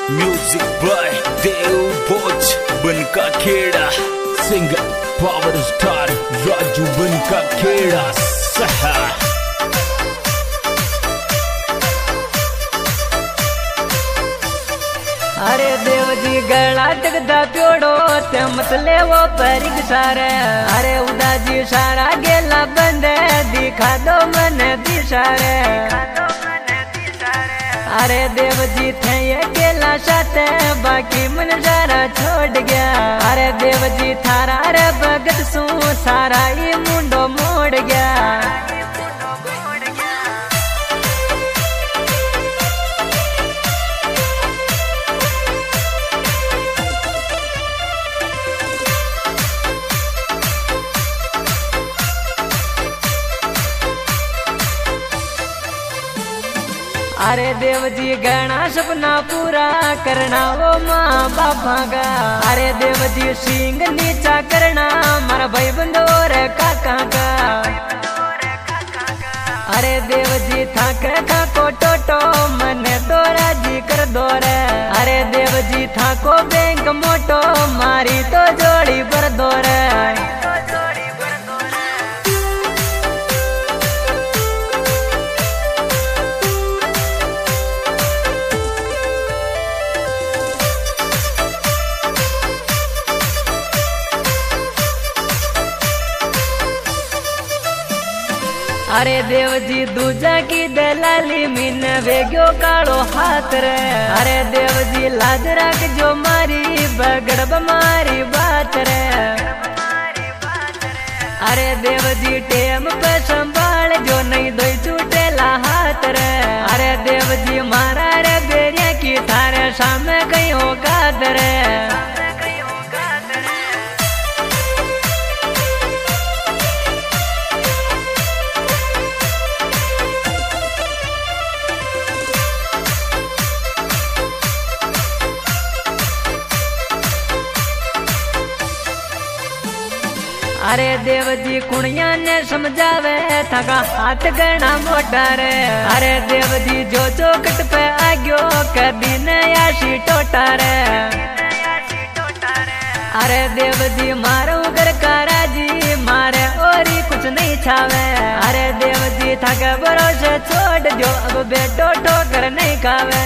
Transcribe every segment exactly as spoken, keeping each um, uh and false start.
Music by Dev बोच Banka Kheda, singer power star Raju Banka Kheda सहा। अरे देव जी गला टकदा प्योड़ो ते मतले वो परिग सारे। अरे उदा जी सारा गेला बंदे दिखा दो मन दिशारे। अरे देव जी थे ये गेला साथे बाकी मन जरा छोड़ गया। अरे देव जी थारा रे भगत सू सारा ही मुंडो मोड़ गया। अरे देव जी गणा सपना पूरा करना वो माँ बापा का। अरे देव जी सिंह नीचा करना मारा भाई बंद और काका का। अरे देव जी थाक खाको टोटो मने दोरा जी कर दोरे। अरे देव जी थाको बैंक मोटो मारी तो जोड़ी पर दोरे। अरे देव जी दूजा की दलाली मीन वेग्यो कालो हाथ रे। अरे देव जी लाज रख जो मारी बगड़ बमारी बात रे। अरे देव जी टेम पे संभाल जो नहीं दो छूटेला हाथ रे। अरे देव जी मारा रे बेरिया की थारे सामने कहीं होगा रे। अरे देव जी कुड़िया ने समझावे थका हाथ गणा मोटा रे। अरे देव जी जो चौकट पे आग्यो कदी न आशी टोटा रे। अरे देव जी मारो घर का राजी मारे और ही कुछ नहीं छावे। अरे देव जी थका भरोसे छोड़ जो अब बेटो ठोकर नहीं खावे।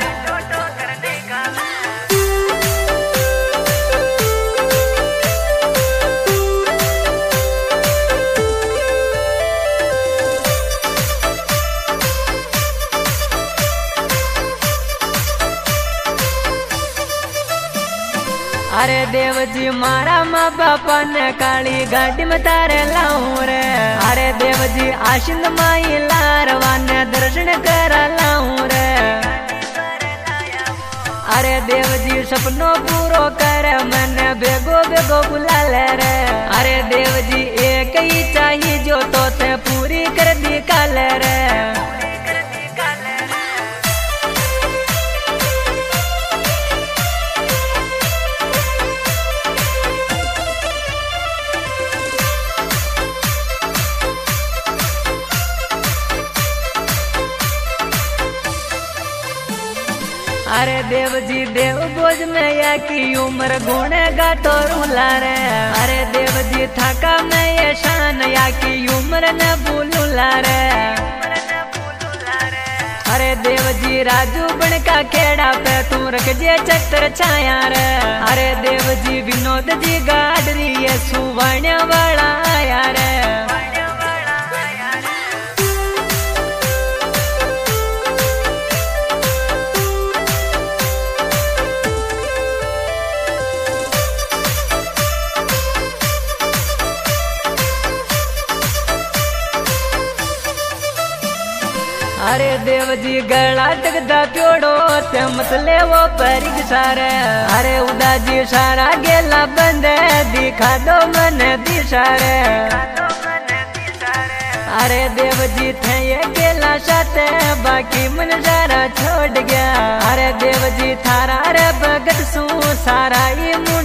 अरे देव जी मारा माँ बापा ने काली गाड़ी में तारे लाऊं रे। अरे देव जी आशिंद माई लारवा ने दर्शन करा लाऊं रे। अरे देव जी सपनों पूरो कर मैंने बेगो बेगो बुला ले रे। अरे देव जी एक ही चाहिए जो तो ते पूरी कर दी काल रे। अरे देव जी देव बोझ में या की उम्र गुणे गातो रूला रे। अरे देव जी थाका में ये शान या की उम्र न भूलूला रे। अरे देव जी राजू बन का खेड़ा पे तू रख जे छत्र छाया रे। अरे देव जी विनोद जी गाडरी ये सुवर्ण वाला आया रे। अरे देव जी गला टकदा प्योड़ो ते मतले वो परिग सारे। अरे उदा जी सारा गेला बंदे दिखा दो मन दिशारे। अरे देव जी थे ये गेला साथे बाकी मन जरा छोड़ गया। अरे देव जी थारा रे भगत सू सारा ही